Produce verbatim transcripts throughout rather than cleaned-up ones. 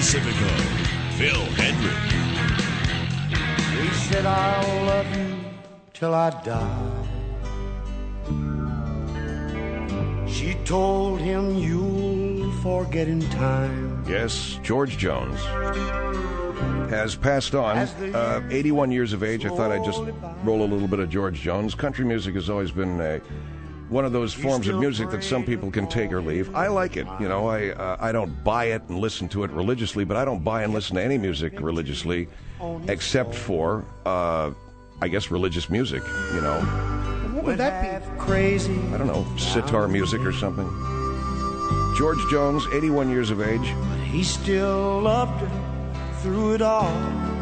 Pacifico, Phil Hendry. He said, I'll love you till I die. She told him you'll forget in time. Yes, George Jones has passed on, uh, eighty-one years of age. I thought I'd just roll a little bit of George Jones. Country music has always been a, one of those forms of music that some people can take or leave. I like it. You know, I uh, I don't buy it and listen to it religiously, but I don't buy and listen to any music religiously except for, uh, I guess, religious music, you know. What would that be? Crazy. I don't know, sitar music or something. George Jones, eighty-one years of age. But he still loved her through it all,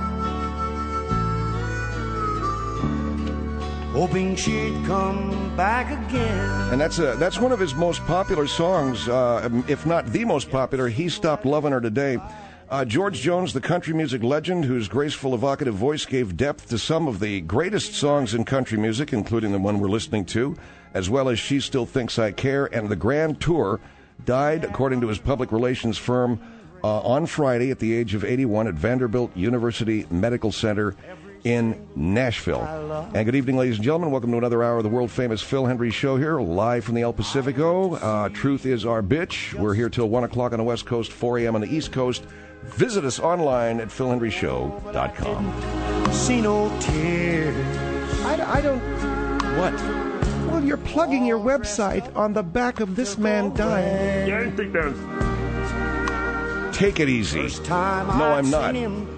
hoping she'd come back again. And that's a, that's one of his most popular songs, uh, if not the most popular, He Stopped Loving Her Today. Uh, George Jones, the country music legend, whose graceful, evocative voice gave depth to some of the greatest songs in country music, including the one we're listening to, as well as She Still Thinks I Care, and the Grand Tour, died, according to his public relations firm, uh, on Friday at the age of eighty-one at Vanderbilt University Medical Center in Nashville. And good evening, ladies and gentlemen. Welcome to another hour of the world-famous Phil Hendry Show here, live from the El Pacifico. Uh, truth is our bitch. We're here till one o'clock on the West Coast, four a.m. on the East Coast. Visit us online at phil hendry show dot com. See no tears. I, I don't... What? Well, you're plugging your website on the back of This Man Dying. Yeah, I think that's... Take it easy. No, I'm not.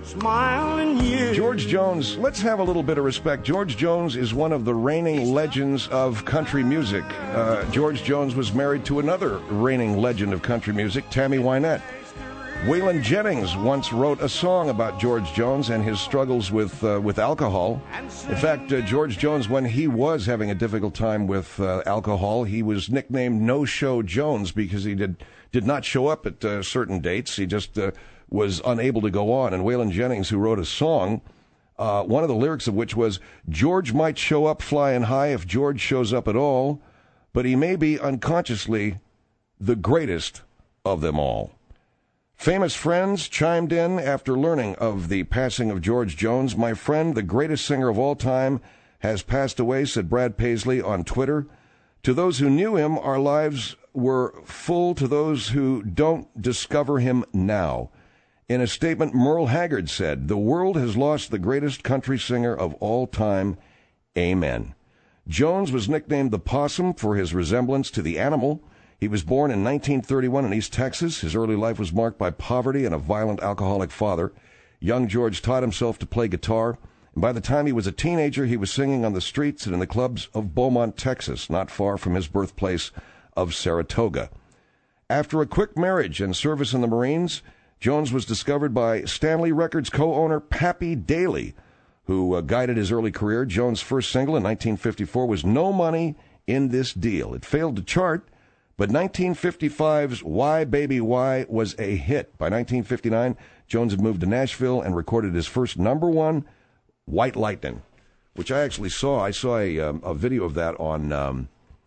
George Jones, let's have a little bit of respect. George Jones is one of the reigning legends of country music. Uh, George Jones was married to another reigning legend of country music, Tammy Wynette. Waylon Jennings once wrote a song about George Jones and his struggles with uh, with alcohol. In fact, uh, George Jones, when he was having a difficult time with uh, alcohol, he was nicknamed No Show Jones because he did did not show up at uh, certain dates. He just uh, was unable to go on. And Waylon Jennings, who wrote a song, uh, one of the lyrics of which was, George might show up flying high if George shows up at all, but he may be unconsciously the greatest of them all. Famous friends chimed in after learning of the passing of George Jones. My friend, the greatest singer of all time, has passed away, said Brad Paisley on Twitter. To those who knew him, our lives were full. To those who don't, discover him now. In a statement, Merle Haggard said, the world has lost the greatest country singer of all time. Amen. Jones was nicknamed the Possum for his resemblance to the animal. He was born in nineteen thirty-one in East Texas. His early life was marked by poverty and a violent alcoholic father. Young George taught himself to play guitar, and by the time he was a teenager, he was singing on the streets and in the clubs of Beaumont, Texas, not far from his birthplace of Saratoga. After a quick marriage and service in the Marines, Jones was discovered by Stanley Records co-owner Pappy Daly, who uh, guided his early career. Jones' first single in nineteen fifty-four was No Money in This Deal. It failed to chart, but nineteen fifty-five's Why Baby Why was a hit. By nineteen fifty-nine, Jones had moved to Nashville and recorded his first number one, White Lightning, which I actually saw. I saw a, um, a video of that on um,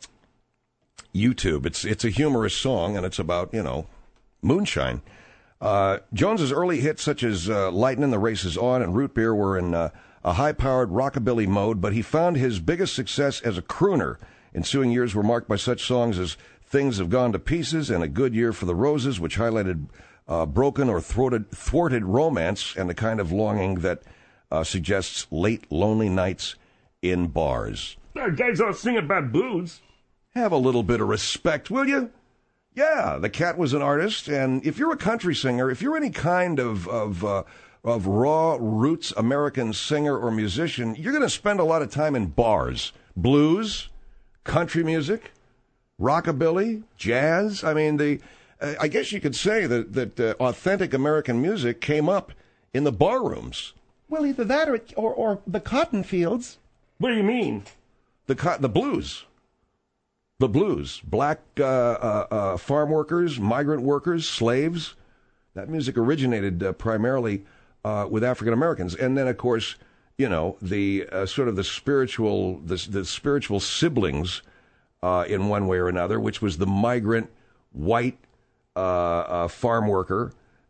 YouTube. It's it's a humorous song, and it's about, you know, moonshine. Uh, Jones's early hits, such as uh, Lightnin', The Race Is On, and Root Beer, were in uh, a high-powered rockabilly mode, but he found his biggest success as a crooner. Ensuing years were marked by such songs as Things Have Gone to Pieces and A Good Year for the Roses, which highlighted uh, broken or thwarted, thwarted romance and the kind of longing that uh, suggests late, lonely nights in bars. That guys all sing about booze. Have a little bit of respect, will you? Yeah, the Cat was an artist, and if you're a country singer, if you're any kind of of, uh, of raw roots American singer or musician, you're going to spend a lot of time in bars. Blues, country music, rockabilly, jazz. I mean, the uh, I guess you could say that, that uh, authentic American music came up in the bar rooms. Well, either that or or, or the cotton fields. What do you mean? The co- the blues. The blues, black uh, uh, uh, farm workers, migrant workers, slaves. That music originated uh, primarily uh, with African Americans, and then, of course, you know, the uh, sort of the spiritual, the, the spiritual siblings, uh, in one way or another, which was the migrant white uh, uh, farm worker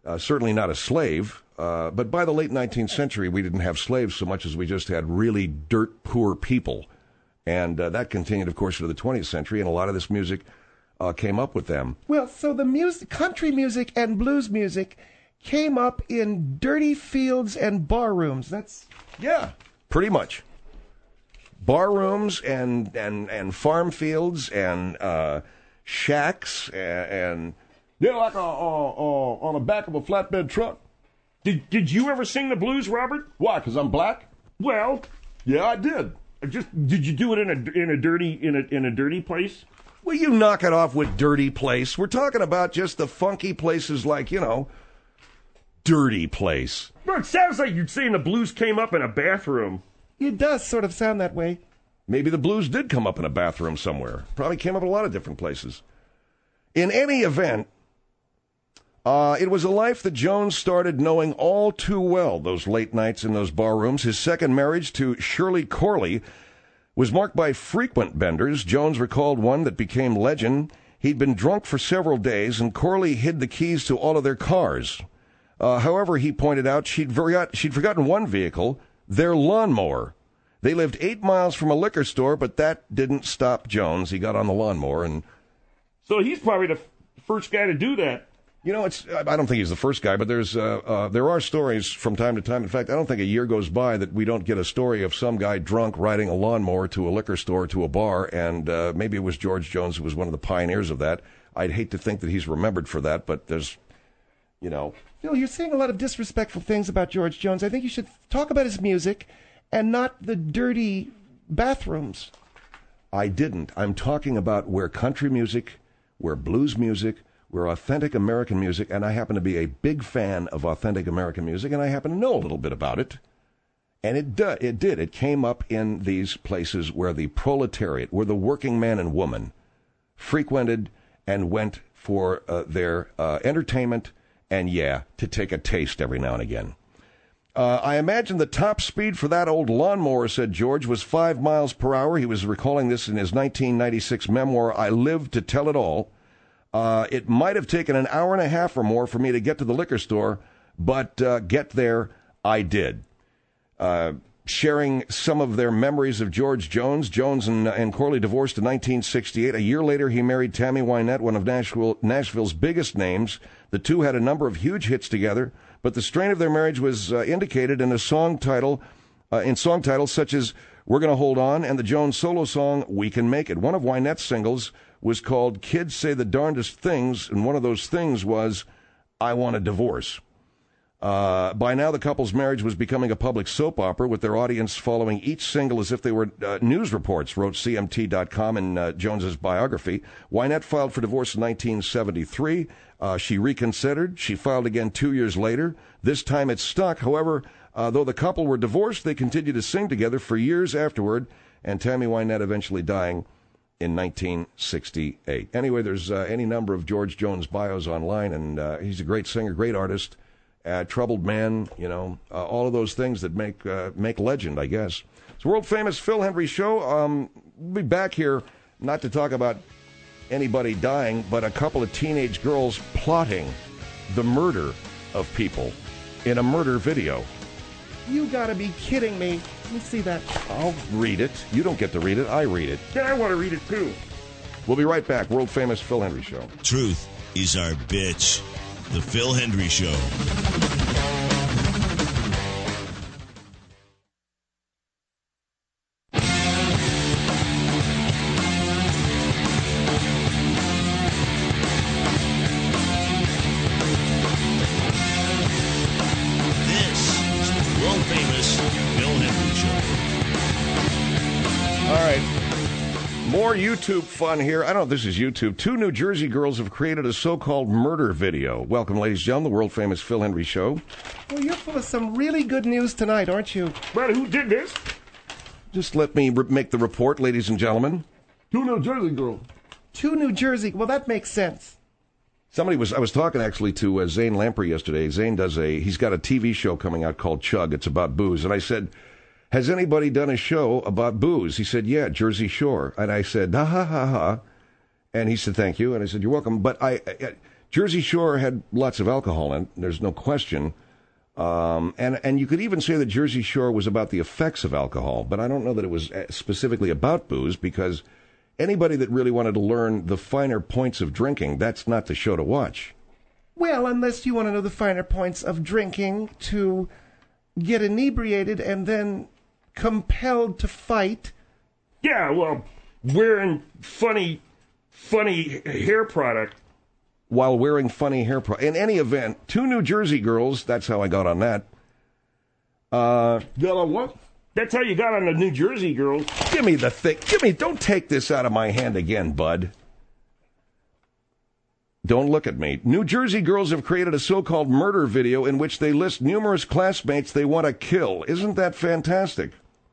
Uh, certainly not a slave, uh, but by the late nineteenth century, we didn't have slaves so much as we just had really dirt-poor people. And uh, that continued, of course, into the twentieth century, and a lot of this music uh, came up with them. Well, so the music, country music and blues music came up in dirty fields and bar rooms. That's... Yeah, pretty much. Bar rooms and, and, and farm fields and uh, shacks and... and Yeah, like a, uh, uh, on the back of a flatbed truck. Did Did you ever sing the blues, Robert? Why? Because I'm black? Well, Yeah, I did. just did you do it in a in a dirty in a in a dirty place? Will you knock it off with dirty place? We're talking about just the funky places like, you know, dirty place. Well, it sounds like you're saying the blues came up in a bathroom. It does sort of sound that way. Maybe the blues did come up in a bathroom somewhere. Probably came up in a lot of different places. In any event, uh, it was a life that Jones started knowing all too well, those late nights in those bar rooms. His second marriage to Shirley Corley was marked by frequent benders. Jones recalled one that became legend. He'd been drunk for several days, and Corley hid the keys to all of their cars. Uh, however, he pointed out she'd, forgot, she'd forgotten one vehicle, their lawnmower. They lived eight miles from a liquor store, but that didn't stop Jones. He got on the lawnmower and... So he's probably the f- first guy to do that. You know, it's. I don't think he's the first guy, but there's uh, uh, there are stories from time to time. In fact, I don't think a year goes by that we don't get a story of some guy drunk riding a lawnmower to a liquor store, to a bar, and uh, maybe it was George Jones who was one of the pioneers of that. I'd hate to think that he's remembered for that, but there's, you know. Phil, you're saying a lot of disrespectful things about George Jones. I think you should talk about his music and not the dirty bathrooms. I didn't. I'm talking about where country music, where blues music, where authentic American music, and I happen to be a big fan of authentic American music, and I happen to know a little bit about it. And it, do, it did. It came up in these places where the proletariat, where the working man and woman frequented and went for uh, their uh, entertainment and, yeah, to take a taste every now and again. Uh, I imagine the top speed for that old lawnmower, said George, was five miles per hour. He was recalling this in his nineteen ninety-six memoir, I Lived to Tell It All. Uh, it might have taken an hour and a half or more for me to get to the liquor store, but uh, get there, I did. Uh, sharing some of their memories of George Jones, Jones and, and Corley divorced in nineteen sixty-eight. A year later, he married Tammy Wynette, one of Nashville, Nashville's biggest names. The two had a number of huge hits together, but the strain of their marriage was uh, indicated in a song title, uh, in song titles such as We're Gonna Hold On and the Jones solo song We Can Make It. One of Wynette's singles was called Kids Say the Darndest Things, and one of those things was I Want a Divorce. Uh, by now, the couple's marriage was becoming a public soap opera, with their audience following each single as if they were uh, news reports, wrote C M T dot com in uh, Jones's biography. Wynette filed for divorce in nineteen seventy-three. Uh, she reconsidered. She filed again two years later. This time it stuck. However, uh, though the couple were divorced, they continued to sing together for years afterward, and Tammy Wynette eventually dying in nineteen sixty-eight. Anyway, there's uh, any number of George Jones bios online, and uh, he's a great singer, great artist. Uh, troubled man, you know, uh, all of those things that make uh, make legend, I guess. It's world famous Phil Hendrie Show. Um, we'll be back here not to talk about anybody dying, but a couple of teenage girls plotting the murder of people in a murder video. You gotta be kidding me. Let me see that. I'll read it. You don't get to read it. I read it. Yeah, I want to read it too. We'll be right back. World famous Phil Hendrie Show. Truth is our bitch. The Phil Hendrie Show. This is the world famous Phil Hendrie Show. All right. More YouTube fun here. I don't know if this is YouTube. Two New Jersey girls have created a so-called murder video. Welcome, ladies and gentlemen, the world-famous Phil Hendrie Show. Well, you're full of some really good news tonight, aren't you? But who did this? Just let me re- make the report, ladies and gentlemen. Two New Jersey girls. Two New Jersey. Well, that makes sense. Somebody was, I was talking actually to uh, Zane Lamprey yesterday. Zane does a, he's got a T V show coming out called Chug. It's about booze. And I said, has anybody done a show about booze? He said, yeah, Jersey Shore. And I said, ha, ha, ha, ha. And he said, thank you. And I said, you're welcome. But I, I Jersey Shore had lots of alcohol in it, there's no question. Um, and, and you could even say that Jersey Shore was about the effects of alcohol, but I don't know that it was specifically about booze, because anybody that really wanted to learn the finer points of drinking, that's not the show to watch. Well, unless you want to know the finer points of drinking to get inebriated and then compelled to fight. Yeah, well, wearing funny, funny hair product. While wearing funny hair product. In any event, two New Jersey girls, that's how I got on that. Uh, got on what? That's how you got on the New Jersey girls. Give me the thing. Give me, don't take this out of my hand again, bud. Don't look at me. New Jersey girls have created a so-called murder video in which they list numerous classmates they want to kill. Isn't that fantastic?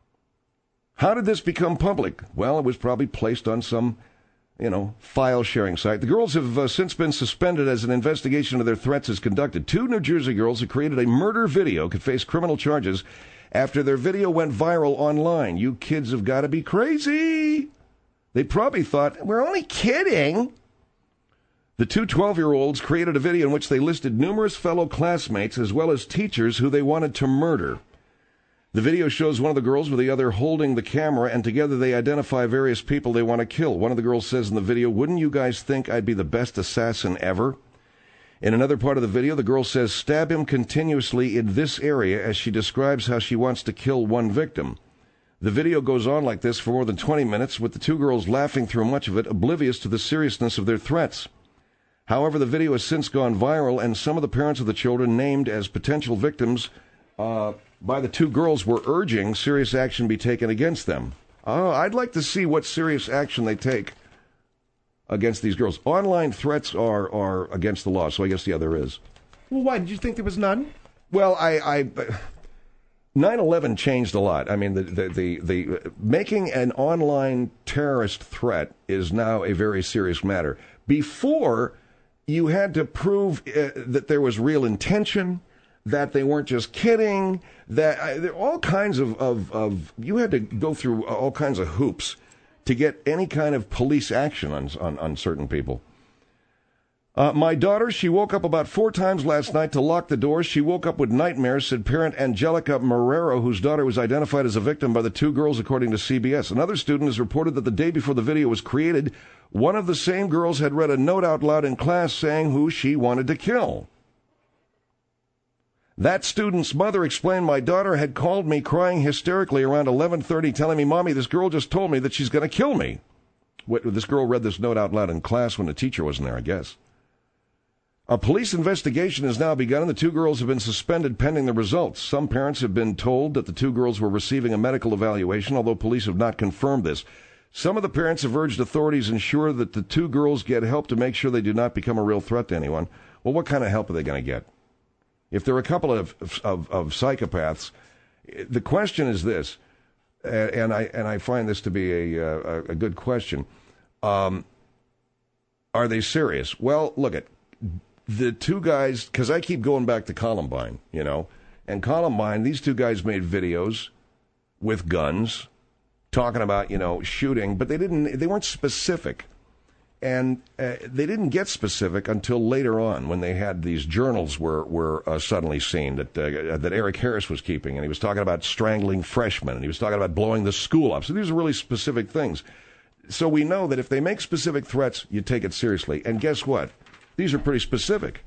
How did this become public? Well, it was probably placed on some, you know, file-sharing site. The girls have uh, since been suspended as an investigation of their threats is conducted. Two New Jersey girls who created a murder video could face criminal charges after their video went viral online. You kids have got to be crazy. They probably thought, we're only kidding. The two twelve-year-olds created a video in which they listed numerous fellow classmates as well as teachers who they wanted to murder. The video shows one of the girls with the other holding the camera, and together they identify various people they want to kill. One of the girls says in the video, wouldn't you guys think I'd be the best assassin ever? In another part of the video, the girl says, stab him continuously in this area, as she describes how she wants to kill one victim. The video goes on like this for more than twenty minutes, with the two girls laughing through much of it, oblivious to the seriousness of their threats. However, the video has since gone viral, and some of the parents of the children named as potential victims uh, by the two girls were urging serious action be taken against them. Oh, I'd like to see what serious action they take against these girls. Online threats are, are against the law, so I guess, yeah, there is. Well, why? Did you think there was none? Well, I... I nine eleven changed a lot. I mean, the, the, the, the making an online terrorist threat is now a very serious matter. Before, you had to prove uh, that there was real intention, that they weren't just kidding, that uh, there all kinds of, of, of, you had to go through all kinds of hoops to get any kind of police action on, on, on certain people. Uh, my daughter, she woke up about four times last night to lock the doors. She woke up with nightmares, said parent Angelica Marrero, whose daughter was identified as a victim by the two girls, according to C B S. Another student has reported that the day before the video was created, one of the same girls had read a note out loud in class saying who she wanted to kill. That student's mother explained, my daughter had called me crying hysterically around eleven thirty, telling me, Mommy, this girl just told me that she's going to kill me. What, this girl read this note out loud in class when the teacher wasn't there, I guess. A police investigation has now begun, and the two girls have been suspended pending the results. Some parents have been told that the two girls were receiving a medical evaluation, although police have not confirmed this. Some of the parents have urged authorities ensure that the two girls get help to make sure they do not become a real threat to anyone. Well, what kind of help are they going to get? If they're a couple of, of, of psychopaths, the question is this, and I and I find this to be a, a, a good question. Um, are they serious? Well, look at the two guys, because I keep going back to Columbine, you know, and Columbine, these two guys made videos with guns talking about, you know, shooting, but they didn't, they weren't specific. And uh, they didn't get specific until later on when they had these journals were, were uh, suddenly seen that, uh, that Eric Harris was keeping. And he was talking about strangling freshmen, and he was talking about blowing the school up. So these are really specific things. So we know that if they make specific threats, you take it seriously. And guess what? These are pretty specific.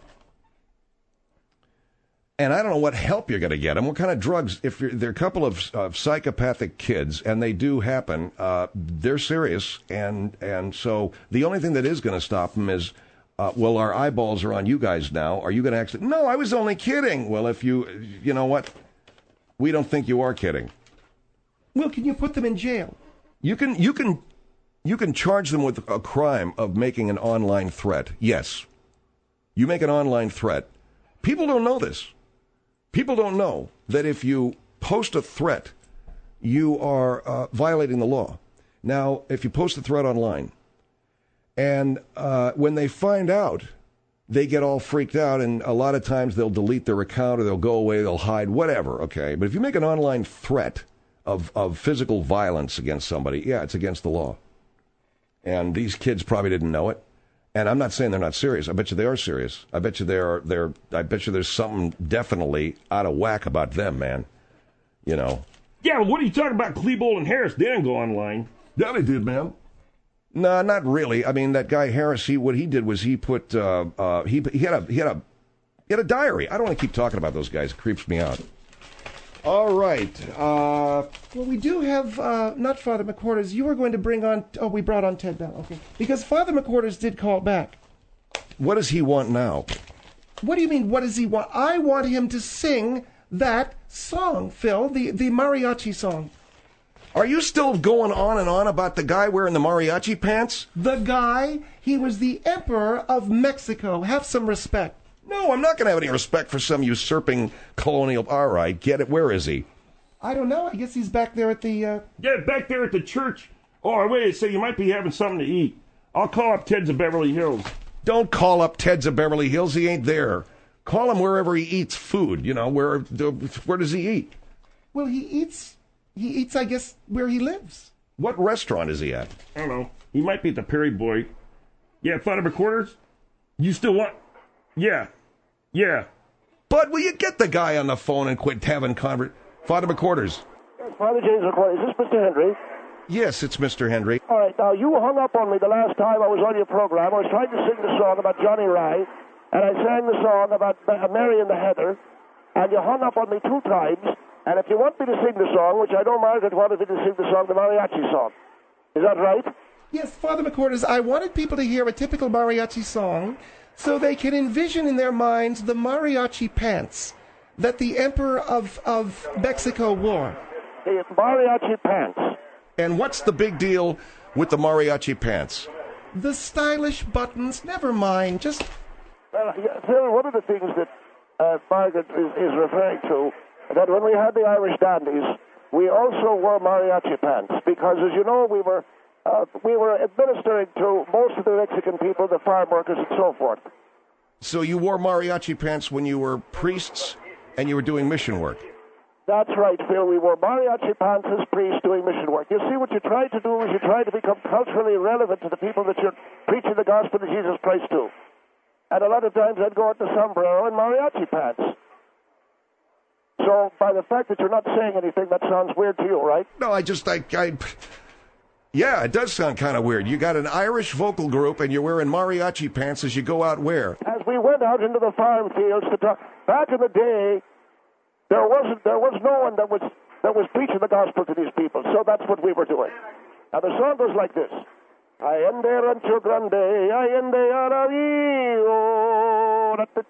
And I don't know what help you're going to get them. What kind of drugs? If you're, they're a couple of, of psychopathic kids, and they do happen, uh, they're serious. And and so the only thing that is going to stop them is, uh, well, our eyeballs are on you guys now. Are you going to actually? No, I was only kidding. Well, if you, you know what? We don't think you are kidding. Well, can you put them in jail? You can, you can, you can charge them with a crime of making an online threat. Yes. You make an online threat. People don't know this. People don't know that if you post a threat, you are uh, violating the law. Now, if you post a threat online, and uh, when they find out, they get all freaked out, and a lot of times they'll delete their account, or they'll go away, they'll hide, whatever, okay? But if you make an online threat of, of physical violence against somebody, yeah, it's against the law. And these kids probably didn't know it. And I'm not saying they're not serious. I bet you they are serious. I bet you they're they're. I bet you there's something definitely out of whack about them, man. You know. Yeah, what are you talking about? Klebold and Harris, they didn't go online. Yeah, they did, man. No, not really. I mean, that guy Harris, he what he did was he put uh, uh, he he had a he had a he had a diary. I don't want to keep talking about those guys. It creeps me out. All right. Uh, well, we do have uh, not Father McQuarters. You were going to bring on. Oh, we brought on Ted Bell. Okay, because Father McQuarters did call back. What does he want now? What do you mean? What does he want? I want him to sing that song, Phil, the the mariachi song. Are you still going on and on about the guy wearing the mariachi pants? The guy, he was the Emperor of Mexico. Have some respect. No, I'm not going to have any respect for some usurping colonial... All right, get it. Where is he? I don't know. I guess he's back there at the... Uh... Yeah, back there at the church. Oh, wait, so you might be having something to eat. I'll call up Ted's of Beverly Hills. Don't call up Ted's of Beverly Hills. He ain't there. Call him wherever he eats food. You know, where where does he eat? Well, he eats... He eats, I guess, where he lives. What restaurant is he at? I don't know. He might be at the Perry Boy. Yeah, Father McQuarters? You still want... Yeah. Yeah. Bud, will you get the guy on the phone and quit having convert... Father McQuarters. Yes, Father James McQuarters. Is this Mister Henry? Yes, it's Mister Henry. All right, now, you hung up on me the last time I was on your program. I was trying to sing the song about Johnny Rye, and I sang the song about Mary and the Heather, and you hung up on me two times. And if you want me to sing the song, which I know Margaret wanted me to sing the song, the mariachi song. Is that right? Yes, Father McQuarters, I wanted people to hear a typical mariachi song so they can envision in their minds the mariachi pants that the Emperor of, of Mexico wore. The mariachi pants. And what's the big deal with the mariachi pants? The stylish buttons, never mind, just... Well, Phil, one of the things that uh, Margaret is, is referring to, that when we had the Irish dandies, we also wore mariachi pants because, as you know, we were uh, we were administering to most of the Mexican people, the farm workers, and so forth. So you wore mariachi pants when you were priests and you were doing mission work? That's right, Phil. We wore mariachi pants as priests doing mission work. You see, what you try to do is you try to become culturally relevant to the people that you're preaching the gospel of Jesus Christ to. And a lot of times I'd go out to sombrero and mariachi pants. So, by the fact that you're not saying anything, that sounds weird to you, right? No, I just, I, I yeah, it does sound kind of weird. You got an Irish vocal group, and you're wearing mariachi pants as you go out where? As we went out into the farm fields to talk, back in the day, there wasn't, there was no one that was, that was preaching the gospel to these people, so that's what we were doing. Now, the song goes like this. Allende Rancho Grande, Allende Aravío.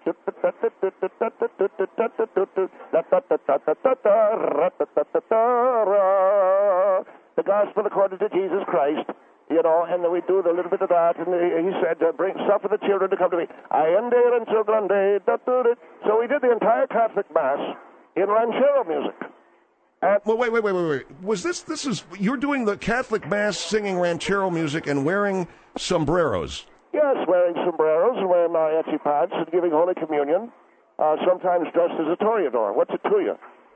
The gospel according to Jesus Christ, you know, and then we do the little bit of that, and he said, uh, "Bring suffer the children to come to me." Allende Rancho Grande. So we did the entire Catholic Mass in ranchero music. Uh, well, wait, wait, wait, wait, wait. Was this, this is, you're doing the Catholic Mass singing ranchero music and wearing sombreros? Yes, wearing sombreros and wearing mariachi pants and giving Holy Communion, uh, sometimes dressed as a toreador. What's it to you?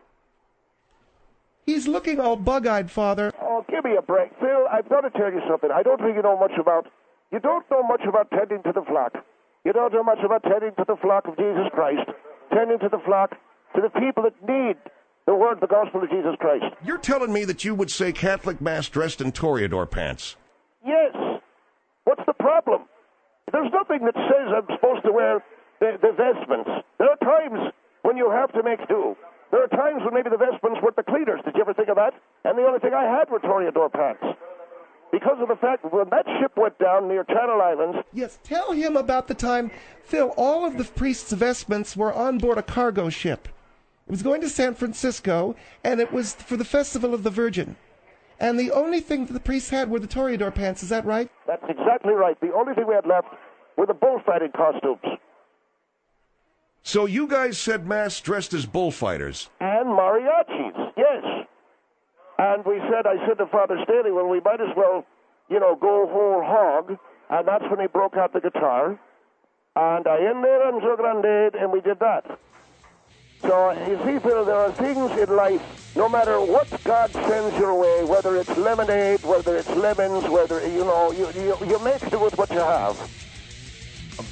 He's looking all bug-eyed, Father. Oh, give me a break. Phil, I've got to tell you something. I don't think you know much about, you don't know much about tending to the flock. You don't know much about tending to the flock of Jesus Christ, tending to the flock, to the people that need the word, the gospel of Jesus Christ. You're telling me that you would say Catholic Mass dressed in toreador pants? Yes. What's the problem? There's nothing that says I'm supposed to wear the, the vestments. There are times when you have to make do. There are times when maybe the vestments were the cleaters. Did you ever think of that? And the only thing I had were toreador pants. Because of the fact that when that ship went down near Channel Islands... Yes, tell him about the time, Phil, all of the priest's vestments were on board a cargo ship. It was going to San Francisco, and it was for the Festival of the Virgin. And the only thing that the priests had were the toreador pants, is that right? That's exactly right. The only thing we had left were the bullfighting costumes. So you guys said Mass dressed as bullfighters? And mariachis, yes. And we said, I said to Father Staley, well, we might as well, you know, go whole hog. And that's when he broke out the guitar. And I in there and so grande, and we did that. So, you see, Phil, there are things in life, no matter what God sends your way, whether it's lemonade, whether it's lemons, whether, you know, you, you, you make do with what you have.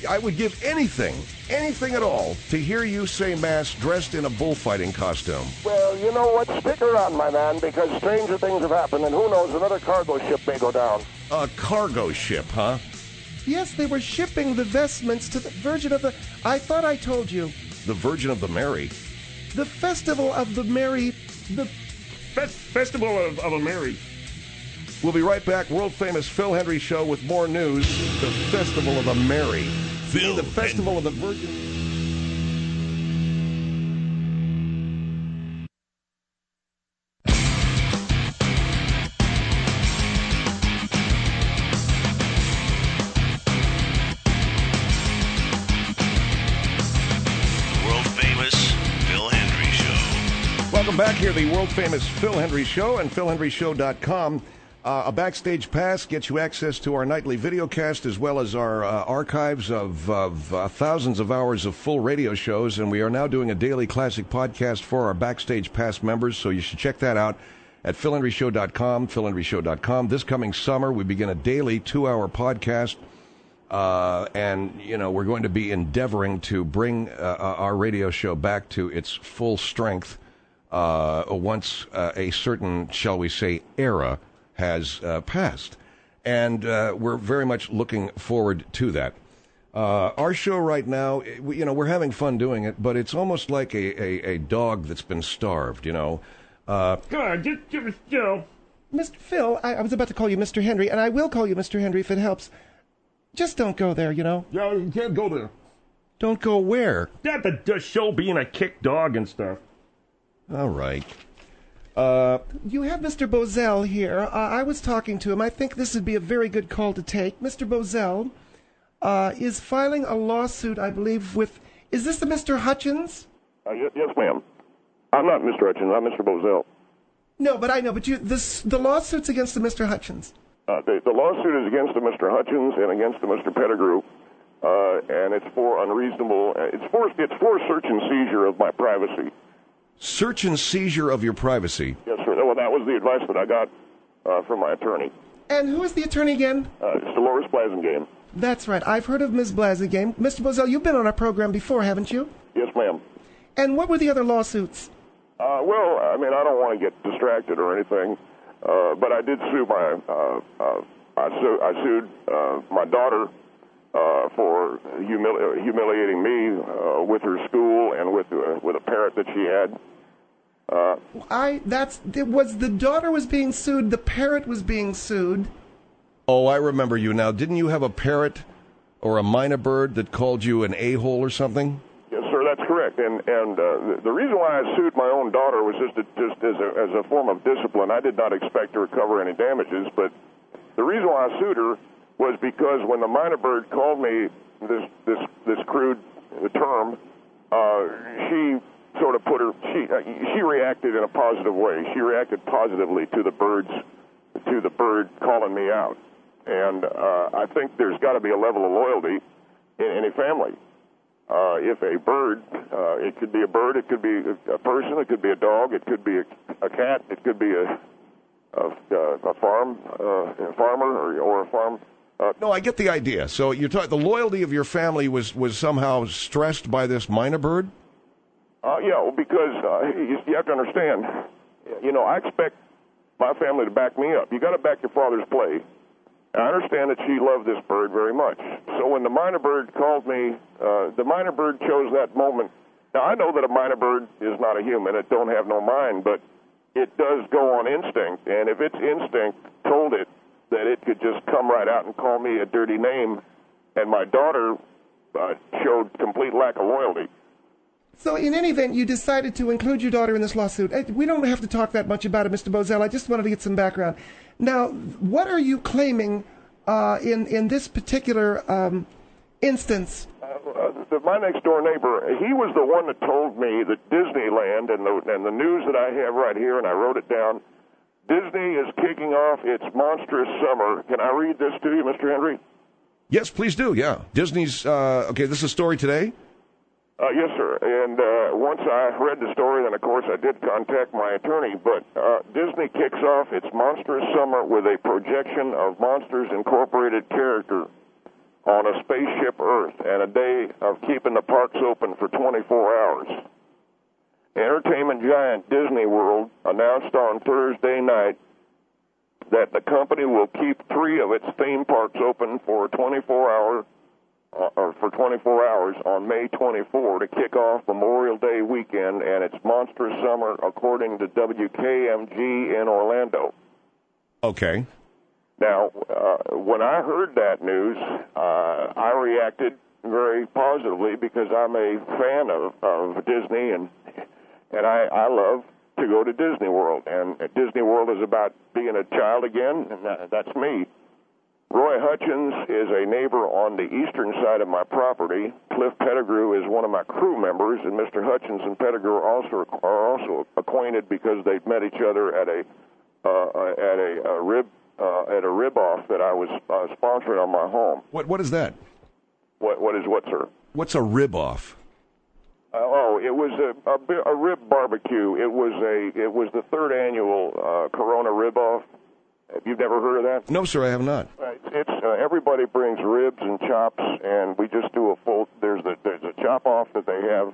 I would give anything, anything at all, to hear you say Mass dressed in a bullfighting costume. Well, you know what? Stick around, my man, because stranger things have happened, and who knows, another cargo ship may go down. A cargo ship, huh? Yes, they were shipping the vestments to the Virgin of the... I thought I told you. The Virgin of the Mary. The Festival of the Mary... The Fest- Festival of, of a Mary. We'll be right back. World-famous Phil Hendry Show with more news. The Festival of the Mary. Phil The Festival of the Virgin... world-famous Phil Hendry Show. Welcome back here, the world-famous Phil Hendry Show and phil hendry show dot com. Uh, a backstage pass gets you access to our nightly videocast as well as our uh, archives of, of uh, thousands of hours of full radio shows, and we are now doing a daily classic podcast for our backstage pass members, so you should check that out at phil hendry show dot com, phil hendry show dot com. This coming summer, we begin a daily two-hour podcast, uh, and, you know, we're going to be endeavoring to bring uh, our radio show back to its full strength uh, once uh, a certain, shall we say, era has uh, passed, and uh, we're very much looking forward to that. Uh, our show right now, we, you know, we're having fun doing it, but it's almost like a, a, a dog that's been starved, you know. Uh, God, just give us, you know. Mister Phil, I, I was about to call you Mister Henry, and I will call you Mister Henry if it helps. Just don't go there, you know. Yeah, you can't go there. don't go where? That the, the show being a kick dog and stuff. All right. Uh, You have Mister Bozell here. Uh, I was talking to him. I think this would be a very good call to take. Mister Bozell uh, is filing a lawsuit, I believe, with... Is this the Mister Hutchins? Uh, yes, yes, ma'am. I'm not Mister Hutchins. I'm Mister Bozell. No, but I know. But you, this, the lawsuit's against the Mister Hutchins. Uh, the, the lawsuit is against the Mister Hutchins and against the Mister Pettigrew, uh, and it's for unreasonable... Uh, it's for it's for search and seizure of my privacy. search and seizure of your privacy. Yes, sir. Well, that was the advice that I got uh, from my attorney. And who is the attorney again? Uh, it's Dolores Blasingame. That's right. I've heard of Miz Blasingame. Mister Bozell, you've been on our program before, haven't you? Yes, ma'am. And what were the other lawsuits? Uh, well, I mean, I don't want to get distracted or anything, uh, but I did sue my, uh, uh, I, su- I sued uh, my daughter uh, for humili- humiliating me uh, with her school and with uh, with a parrot that she had. Uh, I that's it was the daughter was being sued, the parrot was being sued. Oh, I remember you now. Didn't you have a parrot or a minor bird that called you an a-hole or something? Yes, sir, that's correct. And and uh, the, the reason why I sued my own daughter was just a, just as a, as a form of discipline. I did not expect to recover any damages, but the reason why I sued her was because when the minor bird called me this this this crude term, uh, she sort of put her she uh, she reacted in a positive way. She reacted positively to the birds to the bird calling me out, and uh, I think there's got to be a level of loyalty in any family. Uh, if a bird, uh, it could be a bird, it could be a person, it could be a dog, it could be a, a cat, it could be a a, a farm uh, a farmer or, or a farm. Uh, No, I get the idea. So you're talking the loyalty of your family was, was somehow stressed by this minor bird? uh, yeah, well, because uh, you, you have to understand, you know, I expect my family to back me up. You got to back your father's play. I understand that she loved this bird very much. So when the minor bird called me, uh, the minor bird chose that moment. Now, I know that a minor bird is not a human. It don't have no mind, but it does go on instinct. And if its instinct told it that it could just come right out and call me a dirty name, and my daughter uh, showed complete lack of loyalty. So in any event, you decided to include your daughter in this lawsuit. Uh, We don't have to talk that much about it, Mister Bozell. I just wanted to get some background. Now, what are you claiming uh, in, in this particular um, instance? Uh, uh, the, my next door neighbor, he was the one that told me that Disneyland, and the, and the news that I have right here, and I wrote it down, Disney is kicking off its monstrous summer. Can I read this to you, Mister Henry? Yes, please do, yeah. Disney's, uh, okay, this is a story today? Uh, yes, sir. And uh, once I read the story, then, of course, I did contact my attorney. But uh, Disney kicks off its monstrous summer with a projection of Monsters Incorporated character on a spaceship Earth and a day of keeping the parks open for twenty-four hours. Entertainment giant Disney World announced on Thursday night that the company will keep three of its theme parks open for twenty-four hour uh, or for twenty-four hours on May twenty-fourth to kick off Memorial Day weekend and its monstrous summer, according to W K M G in Orlando. Okay. Now, uh, when I heard that news, uh, I reacted very positively because I'm a fan of, of Disney, and and I, I love to go to Disney World. And Disney World is about being a child again, and that, that's me. Roy Hutchins is a neighbor on the eastern side of my property. Cliff Pettigrew is one of my crew members, and Mister Hutchins and Pettigrew are also, are also acquainted because they've met each other at a uh, at a, a rib uh, at a rib off that I was uh, sponsoring on my home. What what is that? What what is what, sir? What's a rib off? Uh, oh, it was a, a, a rib barbecue. It was a it was the third annual uh, Corona rib off. You've never heard of that? No, sir, I have not. Right. It's uh, everybody brings ribs and chops, and we just do a full. There's a there's a chop off that they have,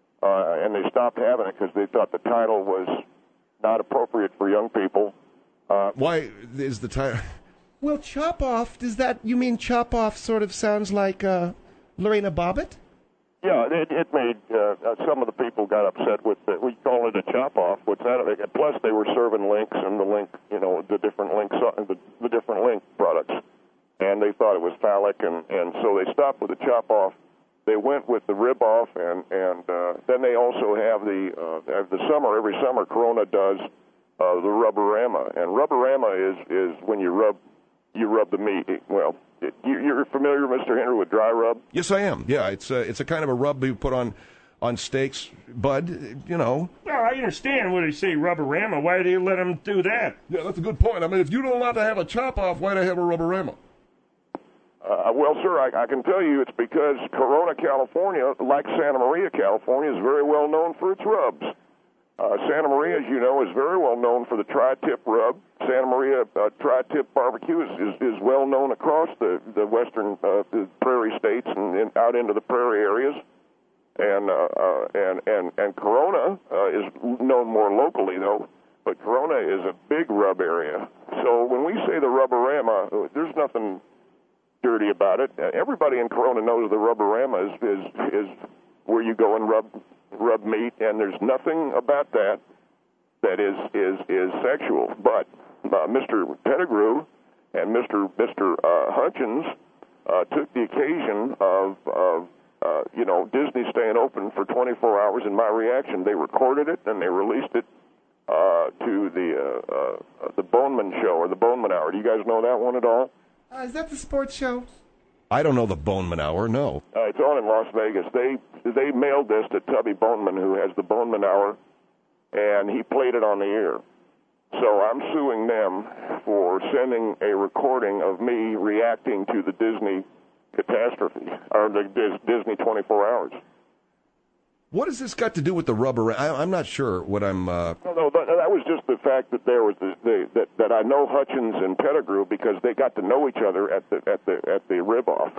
uh, and they stopped having it because they thought the title was not appropriate for young people. Uh, Why is the title? Well, chop off. Does that you mean chop off? Sort of sounds like uh, Lorena Bobbitt. Yeah, it, it made uh, some of the people got upset with it. We call it a chop off. What's that? Plus, they were serving links and the link, you know, the different links, the, the different link products, and they thought it was phallic, and, and so they stopped with the chop off. They went with the rib off, and and uh, then they also have the uh, the summer. Every summer, Corona does uh, the Rubberama, and Rubberama is is when you rub you rub the meat. Well. You're familiar, Mister Henry, with dry rub? Yes, I am. Yeah, it's a, it's a kind of a rub you put on, on steaks, Bud, you know. Well, I understand when they say Rubberama. Why do you let them do that? Yeah, that's a good point. I mean, if you don't want to have a chop-off, why do you have a Rubberama? Uh, well, sir, I, I can tell you it's because Corona, California, like Santa Maria, California, is very well known for its rubs. Uh, Santa Maria, as you know, is very well known for the tri-tip rub. Santa Maria uh, tri-tip barbecue is, is, is well known across the, the western uh, the prairie states and, and out into the prairie areas. And uh, uh, and, and, and Corona uh, is known more locally, though. But Corona is a big rub area. So when we say the Rubberama, there's nothing dirty about it. Uh, everybody in Corona knows the Rubberama is, is, is where you go and rub rub meat, and there's nothing about that that is is is sexual. But uh, Mister Pettigrew and Mister Mister Uh, Hutchins uh, took the occasion of, of uh, you know Disney staying open for twenty-four hours. In my reaction, they recorded it and they released it uh, to the uh, uh, the Boneman Show or the Boneman Hour. Do you guys know that one at all? Uh, is that the sports show? I don't know the Boneman Hour, no. Uh, it's on in Las Vegas. They they mailed this to Tubby Boneman, who has the Boneman Hour, and he played it on the air. So I'm suing them for sending a recording of me reacting to the Disney catastrophe, or the Dis- Disney twenty-four hours. What has this got to do with the rubber? I, I'm not sure what I'm... Uh... No, no, that, that was just the fact that there was the, the that, that I know Hutchins and Pettigrew because they got to know each other at the at the at the rib off.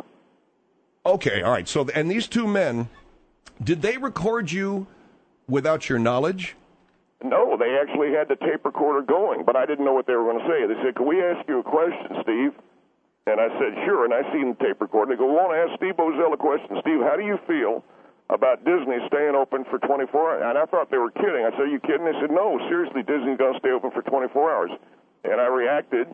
Okay, all right. So, and these two men, did they record you without your knowledge? No, they actually had the tape recorder going, but I didn't know what they were going to say. They said, "Can we ask you a question, Steve?" And I said, "Sure." And I seen the tape recorder. They go, "We want to ask Steve Bozell a question. Steve, how do you feel about Disney staying open for twenty-four hours?" And I thought they were kidding. I said, "Are you kidding?" They said, "No, seriously, Disney's going to stay open for twenty-four hours." And I reacted,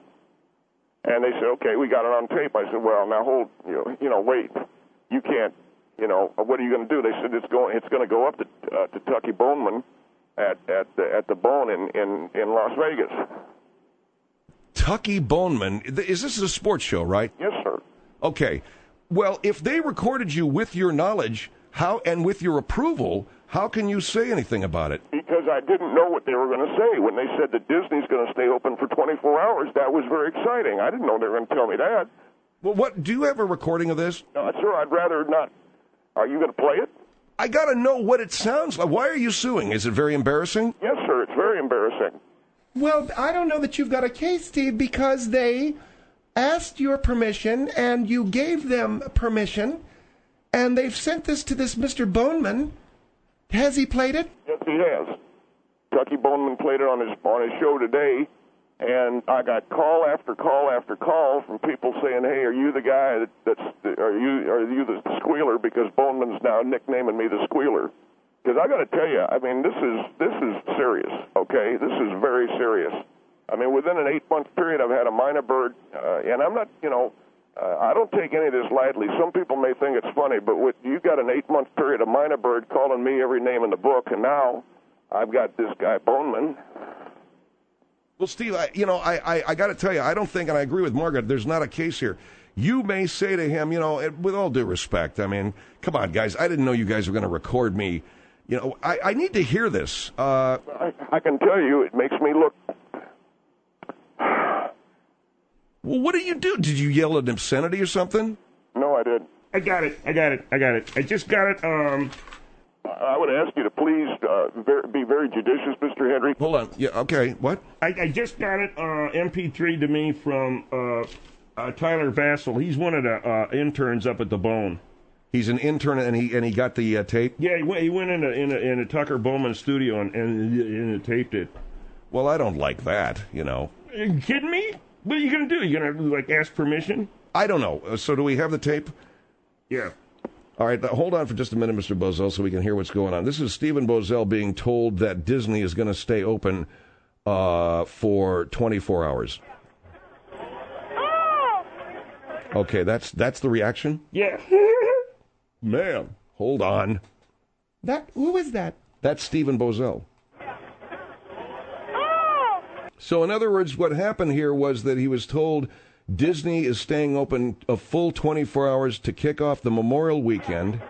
and they said, "Okay, we got it on tape." I said, "Well, now hold, you know, you know wait, you can't, you know, what are you going to do?" They said, "It's going, it's going to go up to uh, to Tucky Boneman at at the at the Bone in, in, in Las Vegas." Tucky Boneman, is this a sports show, right? Yes, sir. Okay. Well, if they recorded you with your knowledge, how and with your approval, how can you say anything about it? Because I didn't know what they were going to say. When they said that Disney's going to stay open for twenty-four hours, that was very exciting. I didn't know they were going to tell me that. Well, what do you have a recording of this? No, sir, I'd rather not. Are you going to play it? I got to know what it sounds like. Why are you suing? Is it very embarrassing? Yes, sir, it's very embarrassing. Well, I don't know that you've got a case, Steve, because they asked your permission, and you gave them permission, and they've sent this to this Mister Boneman. Has he played it? Yes, he has. Tucky Boneman played it on his on his show today, and I got call after call after call from people saying, "Hey, are you the guy that, that's are you are you the squealer?" Because Boneman's now nicknaming me the squealer. Because I got to tell you, I mean, this is this is serious. Okay, this is very serious. I mean, within an eight-month period, I've had a minor bird, uh, and I'm not, you know, uh, I don't take any of this lightly. Some people may think it's funny, but with, you've got an eight-month period of minor bird calling me every name in the book, and now I've got this guy Boneman. Well, Steve, I, you know, I, I, I got to tell you, I don't think, and I agree with Margaret, there's not a case here. You may say to him, you know, with all due respect, I mean, come on, guys, I didn't know you guys were going to record me. You know, I, I need to hear this. Uh, I, I can tell you, it makes me look... Well, what did you do? Did you yell an obscenity or something? No, I didn't. I got it. I got it. I got it. I just got it. Um, I would ask you to please uh, ver- be very judicious, Mister Henry. Hold on. Yeah. Okay. What? I, I just got it. Uh, M P three to me from uh, uh, Tyler Vassell. He's one of the uh, interns up at the Bone. He's an intern, and he and he got the uh, tape. Yeah, he went. He went in a in a, in a Tucker Bowman studio and, and and taped it. Well, I don't like that. You know. Are you kidding me? What are you gonna do? You gonna like ask permission? I don't know. Uh, so do we have the tape? Yeah. All right, uh, hold on for just a minute, Mister Bozell, so we can hear what's going on. This is Stephen Bozell being told that Disney is going to stay open uh, for twenty-four hours. Okay, that's that's the reaction? Yeah. Man, hold on. That who is that? That's Stephen Bozell. So, in other words, what happened here was that he was told Disney is staying open a full twenty-four hours to kick off the Memorial Weekend.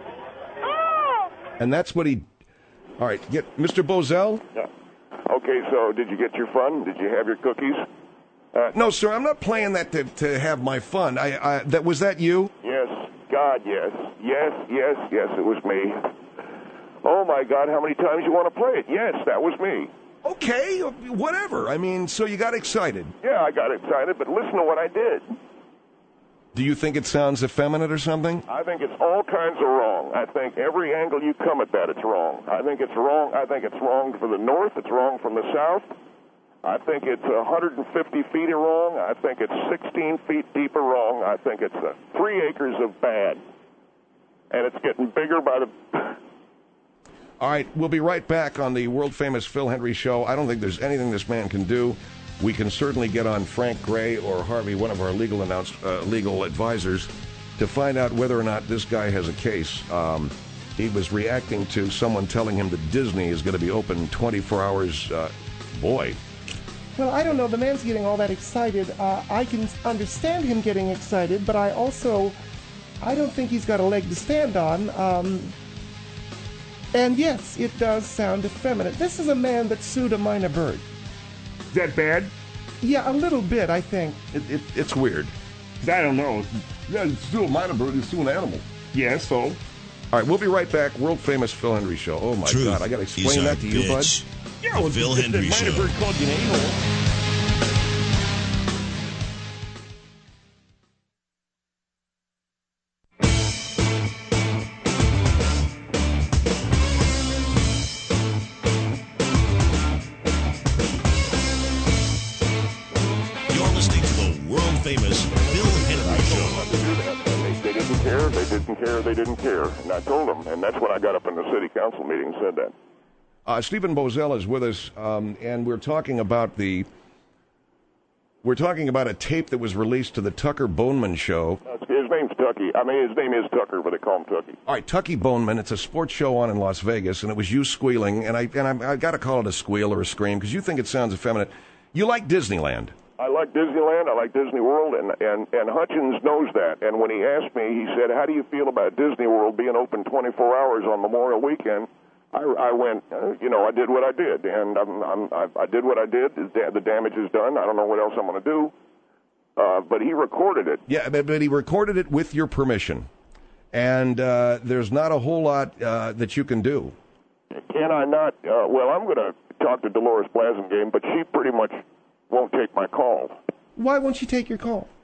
And that's what he... All right, get Mister Bozell? Yeah. Okay, so did you get your fun? Did you have your cookies? Uh, No, sir, I'm not playing that to, to have my fun. I, I that Was that you? Yes, God, yes. Yes, yes, yes, it was me. Oh, my God, how many times you want to play it? Yes, that was me. Okay, whatever. I mean, so you got excited. Yeah, I got excited, but listen to what I did. Do you think it sounds effeminate or something? I think it's all kinds of wrong. I think every angle you come at that, it's wrong. I think it's wrong. I think it's wrong for the North. It's wrong from the South. I think it's one hundred fifty feet wrong. I think it's sixteen feet deeper wrong. I think it's uh, three acres of bad. And it's getting bigger by the... All right, we'll be right back on the world-famous Phil Hendry Show. I don't think there's anything this man can do. We can certainly get on Frank Gray or Harvey, one of our legal announced, uh, legal advisors, to find out whether or not this guy has a case. Um, he was reacting to someone telling him that Disney is going to be open twenty-four hours. Uh, boy. Well, I don't know. The man's getting all that excited. Uh, I can understand him getting excited, but I also, I don't think he's got a leg to stand on. Um, and yes, it does sound effeminate. This is a man that sued a minor bird. Is that bad? Yeah, a little bit, I think. It, it, it's weird. I don't know. Yeah, it's still a minor bird. It's still an animal. Yeah, so. All right, we'll be right back. World-famous Phil Hendry Show. Oh, my Truth God. I got to explain that to you, bud. Yeah, well, Phil the, Hendry the minor Show. bird called you an a-hole. You're listening to the world-famous Phil Hendry Show. They, they didn't care, they didn't care, they didn't care. And I told them, and that's when I got up in the city council meeting and said that. Uh, Stephen Bozell is with us, um, and we're talking about the... We're talking about a tape that was released to the Tucker Boneman Show. His name's Tucky. I mean, his name is Tucker, but they call him Tucky. All right, Tucky Boneman. It's a sports show on in Las Vegas, and it was you squealing, and I and I, I got to call it a squeal or a scream because you think it sounds effeminate. You like Disneyland. I like Disneyland. I like Disney World, and, and, and Hutchins knows that. And when he asked me, he said, how do you feel about Disney World being open twenty-four hours on Memorial Weekend? I, I went, uh, you know, I did what I did, and I'm, I'm, I, I did what I did. The damage is done. I don't know what else I'm going to do. Uh, but he recorded it. Yeah, but, but he recorded it with your permission, and uh, there's not a whole lot uh, that you can do. Can I not? Uh, well, I'm going to talk to Dolores Blasingame, but she pretty much won't take my call. Why won't she take your call?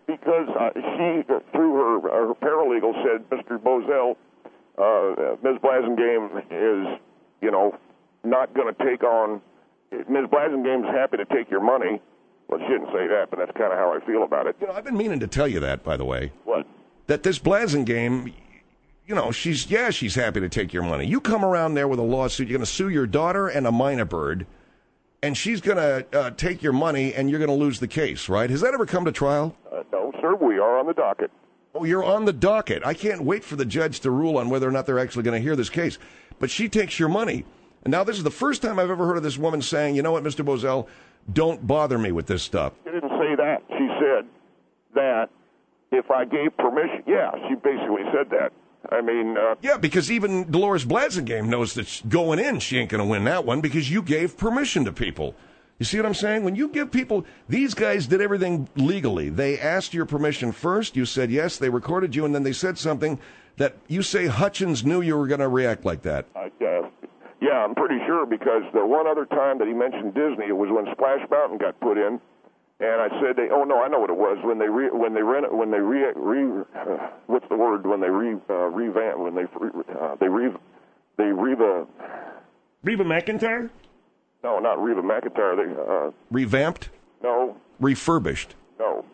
because uh, she, through her, her paralegal, said, Mister Bozell, uh, Miz Blasingame is, you know, not going to take on, Miz Blasingame is happy to take your money. Well, she didn't say that, but that's kind of how I feel about it. You know, I've been meaning to tell you that, by the way. What? That this Blasingame, you know, she's, yeah, she's happy to take your money. You come around there with a lawsuit, you're going to sue your daughter and a minor bird, and she's going to uh, take your money, and you're going to lose the case, right? Has that ever come to trial? Uh, no, sir, we are on the docket. Oh, you're on the docket. I can't wait for the judge to rule on whether or not they're actually going to hear this case. But she takes your money. And now this is the first time I've ever heard of this woman saying, you know what, Mister Bozell, don't bother me with this stuff. She didn't say that. She said that if I gave permission, yeah, she basically said that. I mean... Uh, yeah, because even Dolores Blasingame knows that going in, she ain't going to win that one because you gave permission to people. You see what I'm saying? When you give people... These guys did everything legally. They asked your permission first. You said yes. They recorded you, and then they said something that you say Hutchins knew you were going to react like that. I guess. Yeah, I'm pretty sure because the one other time that he mentioned Disney, it was when Splash Mountain got put in. And I said, they, oh no, I know what it was when they re, when they rent when they re, re uh, what's the word when they re uh, revamp when they uh, they re they Reva Reba McEntire? No, not Reba McEntire. They uh, revamped? No. Refurbished? No.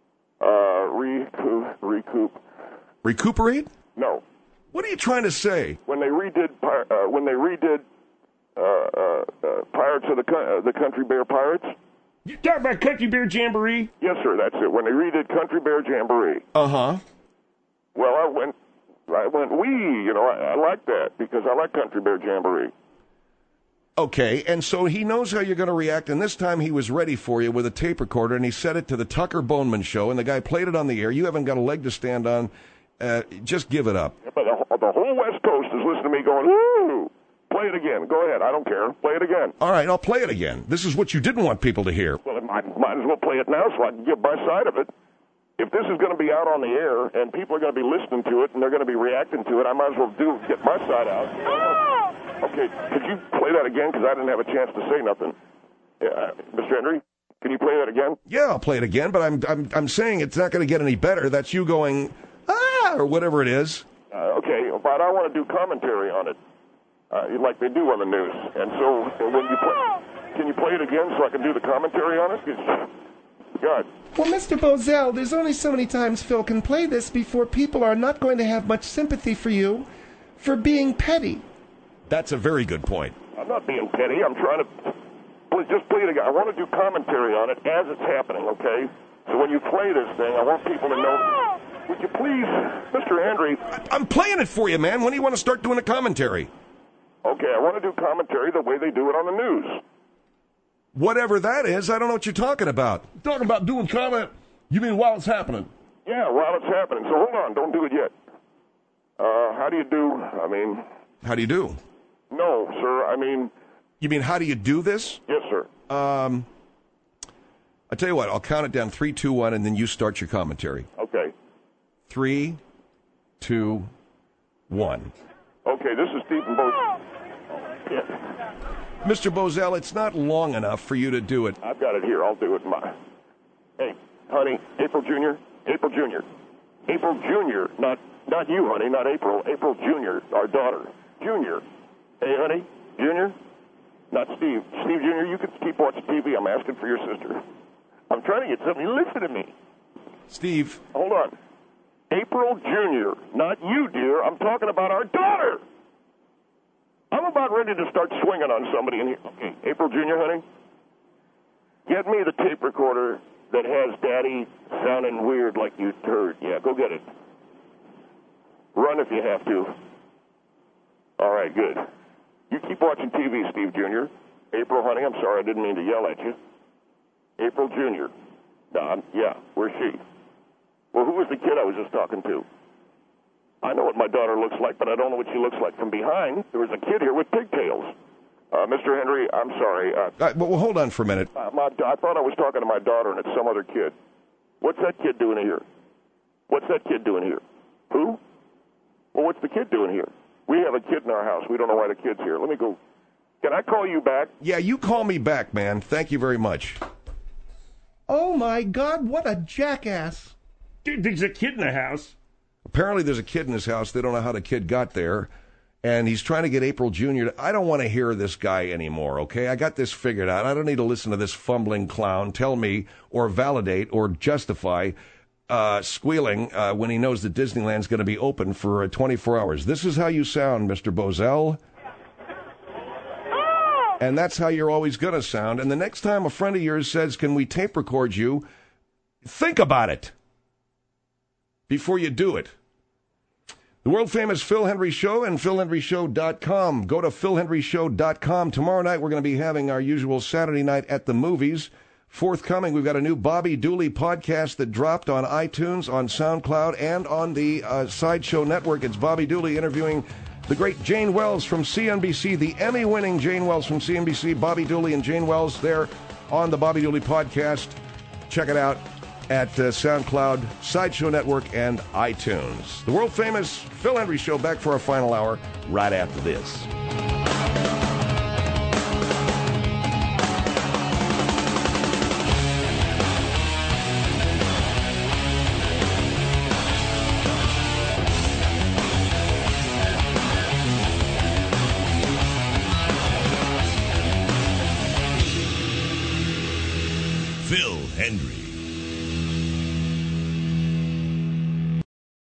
Uh, recoup recoup. Recuperate? No. What are you trying to say? When they redid uh, when they redid uh, uh, uh, Pirates of the uh, the Country Bear Pirates. You talking about Country Bear Jamboree? Yes, sir, that's it. When they redid Country Bear Jamboree. Uh-huh. Well, I went, I went, wee, you know, I, I like that because I like Country Bear Jamboree. Okay, and so he knows how you're going to react, and this time he was ready for you with a tape recorder, and he set it to the Tucker Boneman show, and the guy played it on the air. You haven't got a leg to stand on. Uh, just give it up. Yeah, but the, the whole West Coast is listening to me going, woo! Play it again. Go ahead. I don't care. Play it again. All right, I'll play it again. This is what you didn't want people to hear. Well, I might, might as well play it now so I can get my side of it. If this is going to be out on the air and people are going to be listening to it and they're going to be reacting to it, I might as well do get my side out. Okay, could you play that again? Because I didn't have a chance to say nothing. Uh, Mister Henry, can you play that again? Yeah, I'll play it again, but I'm I'm I'm saying it's not going to get any better. That's you going, ah, or whatever it is. Uh, okay, but I want to do commentary on it. Uh, like they do on the news. And so when you play, can you play it again so I can do the commentary on it? God. Well, Mister Bozell, there's only so many times Phil can play this before people are not going to have much sympathy for you for being petty. That's a very good point. I'm not being petty. I'm trying to please, just play it again. I want to do commentary on it as it's happening, okay? So when you play this thing, I want people to know. Would you please, Mister Henry? I'm playing it for you, man. When do you want to start doing a commentary? Okay, I want to do commentary the way they do it on the news. Whatever that is, I don't know what you're talking about. You're talking about doing comment? You mean while it's happening? Yeah, while it's happening. So hold on, don't do it yet. Uh, how do you do, I mean... How do you do? No, sir, I mean... You mean how do you do this? Yes, sir. Um, I'll tell you what, I'll count it down, three, two, one, and then you start your commentary. Okay. Three, two, one. Okay, this is Stephen Bozell. Yeah. Mister Bozell, it's not long enough for you to do it. I've got it here. I'll do it. My. Hey, honey, April Junior April Junior April Junior Not not you, honey, not April. April Junior, our daughter. Junior. Hey, honey, Junior. Not Steve. Steve Junior, you can keep watching T V. I'm asking for your sister. I'm trying to get somebody to listen to me. Steve. Hold on. April Junior Not you, dear. I'm talking about our daughter. I'm about ready to start swinging on somebody in here. Okay, April Junior, honey, get me the tape recorder that has Daddy sounding weird like you heard. Yeah, go get it. Run if you have to. All right, good. You keep watching T V, Steve Junior April, honey, I'm sorry, I didn't mean to yell at you. April Junior Don, yeah, where's she? Well, who was the kid I was just talking to? I know what my daughter looks like, but I don't know what she looks like from behind. There was a kid here with pigtails. Uh, Mister Henry, I'm sorry. Uh, uh, well, hold on for a minute. Uh, my, I thought I was talking to my daughter, and it's some other kid. What's that kid doing here? What's that kid doing here? Who? Well, what's the kid doing here? We have a kid in our house. We don't know why the kid's here. Let me go. Can I call you back? Yeah, you call me back, man. Thank you very much. Oh, my God, what a jackass. Dude, there's a kid in the house. Apparently there's a kid in his house. They don't know how the kid got there. And he's trying to get April Junior to, I don't want to hear this guy anymore, okay? I got this figured out. I don't need to listen to this fumbling clown tell me or validate or justify uh, squealing uh, when he knows that Disneyland's going to be open for uh, twenty-four hours. This is how you sound, Mister Bozell. And that's how you're always going to sound. And the next time a friend of yours says, can we tape record you, think about it before you do it. The world-famous Phil Hendry Show and phil hendry show dot com. Go to phil hendry show dot com. Tomorrow night we're going to be having our usual Saturday night at the movies. Forthcoming, we've got a new Bobby Dooley podcast that dropped on iTunes, on SoundCloud, and on the uh, Sideshow Network. It's Bobby Dooley interviewing the great Jane Wells from C N B C, the Emmy-winning Jane Wells from C N B C. Bobby Dooley and Jane Wells there on the Bobby Dooley podcast. Check it out at uh, SoundCloud, Sideshow Network, and iTunes. The world-famous Phil Hendry Show back for our final hour right after this. Phil Hendry.